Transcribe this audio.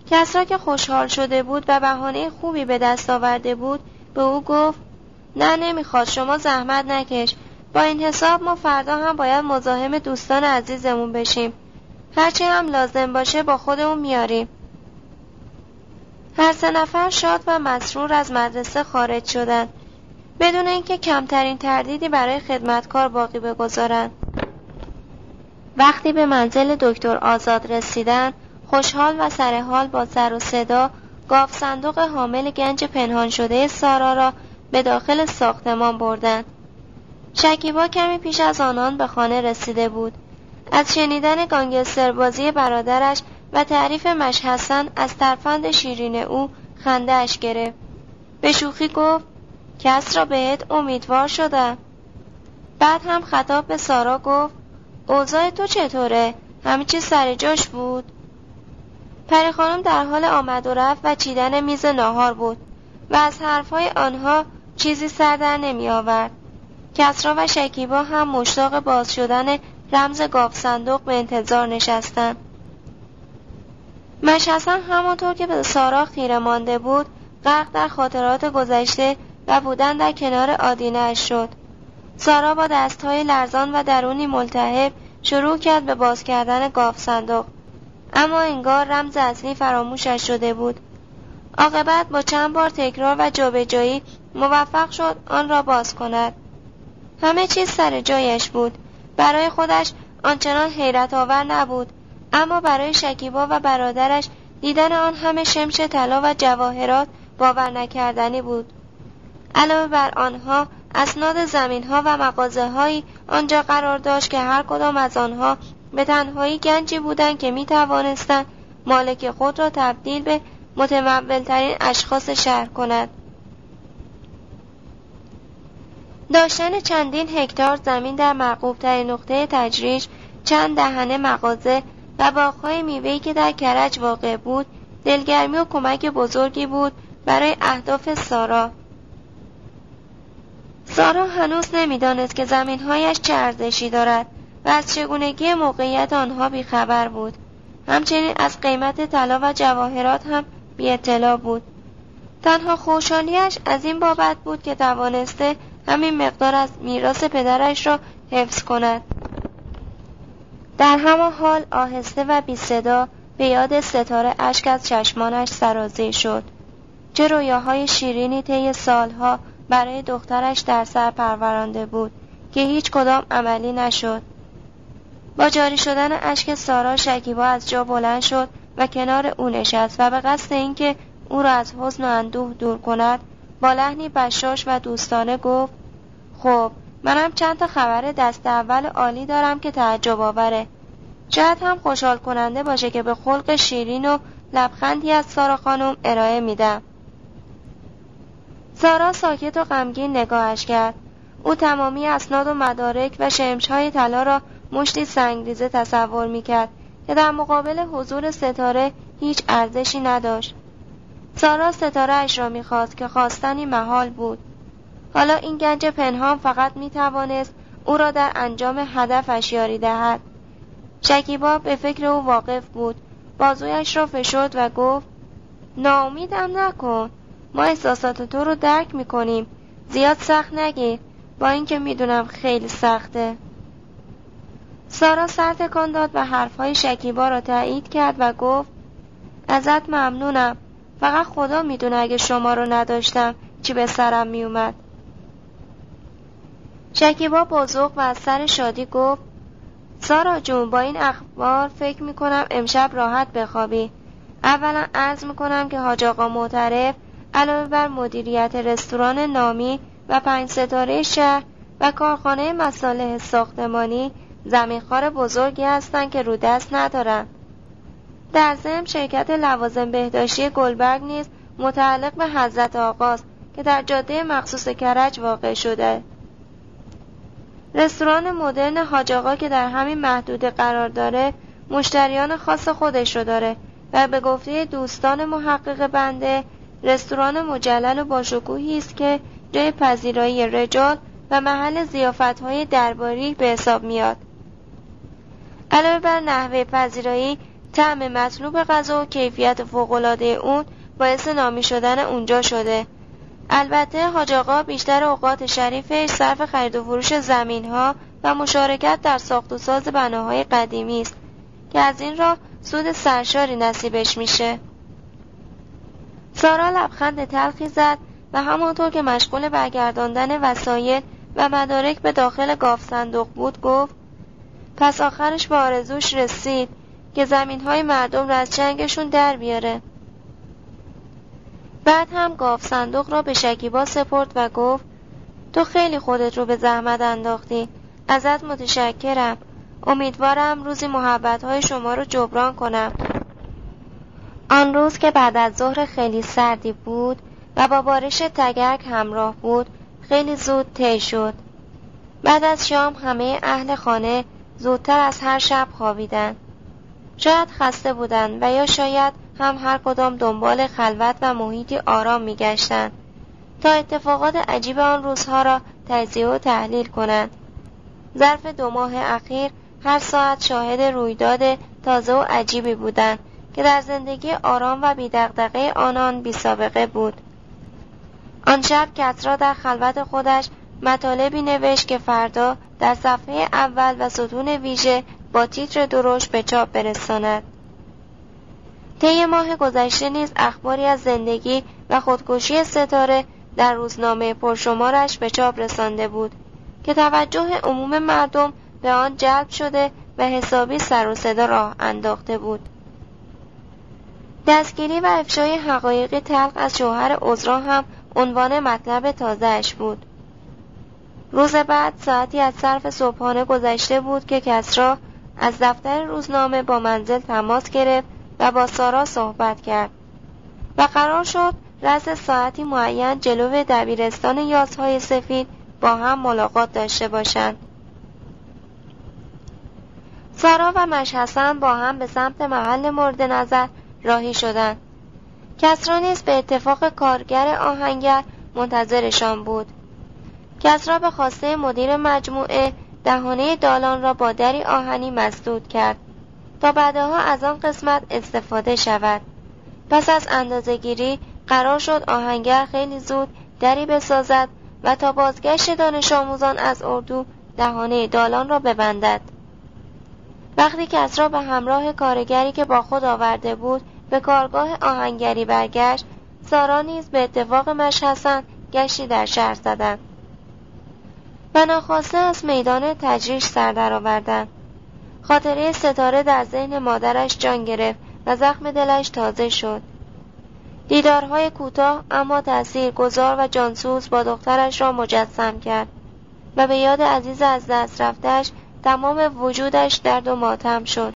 کسری که خوشحال شده بود و بهانه خوبی به دست آورده بود به او گفت نه نمیخواد، شما زحمت نکش. با این حساب ما فردا هم باید مزاحم دوستان عزیزمون بشیم. هرچی هم لازم باشه با خودمون میاریم. هر سه نفر شاد و مسرور از مدرسه خارج شدند بدون اینکه کمترین تردیدی برای خدمتکار باقی بگذارند. وقتی به منزل دکتر آزاد رسیدند، خوشحال و سرحال با سر و صدا گاو صندوق حامل گنج پنهان شده سارا را به داخل ساختمان بردند. شکیبا کمی پیش از آنان به خانه رسیده بود. از شنیدن گانگستر بازی برادرش و تعریف مشحسن از ترفند شیرین او خنده اش گرفت. به شوخی گفت کس را بهت امیدوار شدم. بعد هم خطاب به سارا گفت اوضاع تو چطوره؟ همه چیز سر جاش بود؟ پری خانم در حال آمد و رفت و چیدن میز ناهار بود و از حرفهای آنها چیزی سر در نمی آورد. کسرا و شکیبا هم مشتاق باز شدن رمز گاو صندوق به انتظار نشستند. مشحسن همانطور که به سارا خیره مانده بود غرق در خاطرات گذشته و بودن در کنار آدینه‌اش شد. سارا با دستهای لرزان و درونی ملتهب شروع کرد به باز کردن گاو صندوق، اما انگار رمز اصلی فراموشش شده بود. عاقبت با چند بار تکرار و جابجایی موفق شد آن را باز کند. همه چیز سر جایش بود. برای خودش آنچنان حیرت آور نبود، اما برای شکیبا و برادرش دیدن آن همه شمش طلا و جواهرات باور نکردنی بود. علاوه بر آنها اسناد زمین‌ها و مغازه‌هایی آنجا قرار داشت که هر کدام از آنها به تنهایی گنجی بودند که می‌توانستند مالک خود را تبدیل به متمول‌ترین اشخاص شهر کند. داشتن چندین هکتار زمین در مرغوب‌ترین نقطه تجریش، چند دهنه مغازه و باغ‌های میوه‌ای که در کرج واقع بود، دلگرمی و کمک بزرگی بود برای اهداف سارا. سارا هنوز نمی‌دانست که زمین‌هایش چه ارزشی دارد و از چگونگی موقعیت آنها بیخبر بود. همچنین از قیمت طلا و جواهرات هم بی اطلاع بود. تنها خوشحالیش از این بابت بود که توانسته همین مقدار از میراث پدرش را حفظ کند. در همان حال آهسته و بی صدا به یاد ستاره اشک از چشمانش سرازیر شد. چه رویاهای شیرینی طی سالها برای دخترش در سر پرورانده بود که هیچ کدام عملی نشد. با جاری شدن اشک سارا شکیبا از جا بلند شد و کنار او نشست و به قصد اینکه او را از حزن و اندوه دور کند با لحنی بشاش و دوستانه گفت خب منم چند تا خبر دست اول عالی دارم که تعجب آوره. شاید هم خوشحال کننده باشه که به خلق شیرین و لبخندی از سارا خانم ارائه میدم. سارا ساکت و غمگین نگاهش کرد. او تمامی اسناد و مدارک و شمش‌های طلا را مشتی سنگریزه تصور میکرد که در مقابل حضور ستاره هیچ ارزشی نداشت. سارا ستاره اش را میخواست که خواستنی محال بود. حالا این گنج پنهان فقط میتوانست او را در انجام هدفش یاری دهد. شکیبا به فکر او واقف بود. بازویش را فشرد و گفت ناامیدم نکن، ما احساسات تو رو درک میکنیم، زیاد سخت نگیر، با اینکه میدونم خیلی سخته. سارا سر تکان داد و حرفهای شکیبا را تایید کرد و گفت ازت ممنونم، فقط خدا میدونه اگه شما رو نداشتم چی به سرم میومد. شکیبا با ذوق و از سر شادی گفت سارا جون با این اخبار فکر میکنم امشب راحت بخوابی. اولا عرض میکنم که حاج آقا معترف علاوه بر مدیریت رستوران نامی و 5 ستاره شهر و کارخانه مصالح ساختمانی زمینخوار بزرگی هستند که رو دست ندارن. در ضمن شرکت لوازم بهداشتی گلبرگ نیز متعلق به حضرت آقاست که در جاده مخصوص کرج واقع شده. رستوران مدرن حاج آقا که در همین محدوده قرار داره مشتریان خاص خودش رو داره و به گفته دوستان محقق بنده رستوران مجلل و باشکوهی است که جای پذیرایی رجال و محل ضیافت‌های درباری به حساب میاد. علاوه بر نحوه پذیرایی، طعم مطلوب غذا و کیفیت فوق‌العاده اون باعث نامی شدن اونجا شده. البته حاج آقا بیشتر اوقات شریفش صرف خرید و فروش زمین‌ها و مشارکت در ساخت و ساز بناهای قدیمی است که از این راه سود سرشاری نصیبش میشه. سارا لبخند تلخی زد و همانطور که مشغول برگرداندن وسایل و مدارک به داخل گاف صندوق بود گفت: پس آخرش به آرزوش رسید که زمین‌های مردم را از چنگشون در بیاره. بعد هم گاف صندوق را به شکیبا سپرد و گفت: تو خیلی خودت رو به زحمت انداختی، ازت متشکرم. امیدوارم روزی محبت‌های شما رو جبران کنم. آن روز که بعد از ظهر خیلی سردی بود و با بارش تگرگ همراه بود خیلی زود طی شد. بعد از شام همه اهل خانه زودتر از هر شب خوابیدند. شاید خسته بودند و یا شاید هم هر کدام دنبال خلوت و محیطی آرام می‌گشتند تا اتفاقات عجیب آن روزها را تجزیه و تحلیل کنند. ظرف 2 ماه اخیر هر ساعت شاهد رویداد تازه و عجیبی بودند که در زندگی آرام و بی‌دغدغه آنان بی‌سابقه بود. آن شب کسری در خلوت خودش مطالبی نوشت که فردا در صفحه اول و ستون ویژه با تیتر درشت به چاپ برساند. طی ماه گذشته نیز اخباری از زندگی و خودکشی ستاره در روزنامه پرشمارش به چاپ رسانده بود که توجه عموم مردم به آن جلب شده و حسابی سر و صدا راه انداخته بود. دستگیری و افشای حقایقی تلخ از شوهر عذرا هم عنوان مطلب تازه‌اش بود. روز بعد ساعتی از صرف صبحانه گذشته بود که کسری از دفتر روزنامه با منزل تماس گرفت و با سارا صحبت کرد و قرار شد رأس ساعتی معین جلو دبیرستان یاسهای سفید با هم ملاقات داشته باشند. سارا و مشحسن با هم به سمت محل مورد نظر راهی شدند. کسری نیز به اتفاق کارگر آهنگر منتظرشان بود. کسری به خواسته مدیر مجموعه دهانه دالان را با دری آهنی مسدود کرد تا بعدها از آن قسمت استفاده شود. پس از اندازه‌گیری قرار شد آهنگر خیلی زود دری بسازد و تا بازگشت دانش آموزان از اردو دهانه دالان را ببندد. وقتی کسری به همراه کارگری که با خود آورده بود به کارگاه آهنگری برگشت، سارا نیز به اتفاق مشحسن گشتی در شهر زدند و ناخواسته از میدان تجریش سر درآوردند. خاطره ستاره در ذهن مادرش جان گرفت و زخم دلش تازه شد. دیدارهای کوتاه اما تأثیرگذار و جانسوز با دخترش را مجسم کرد و به یاد عزیز از دست رفته‌اش تمام وجودش درد و ماتم شد.